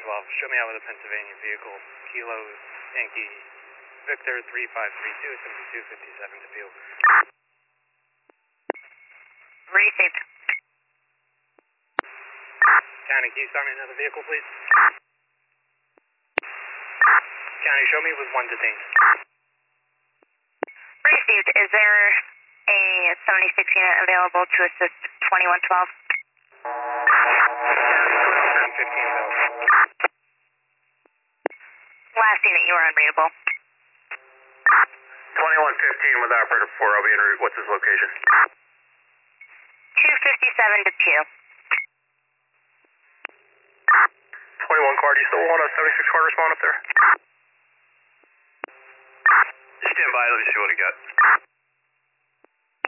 Show me out with a Pennsylvania vehicle. Kilo Yankee Victor 3532, 7257 to Peel. Received. County, can you start me another vehicle, please? County, show me with one detained. Received. Is there a 76 unit available to assist 2112? 15 available. Last unit, you are unreadable. 2115 with operator 4, I'll be en route. What's his location? 257 to Pew. 21 car, do you still want a 76 car respond up there? Just stand by, let me see what he got.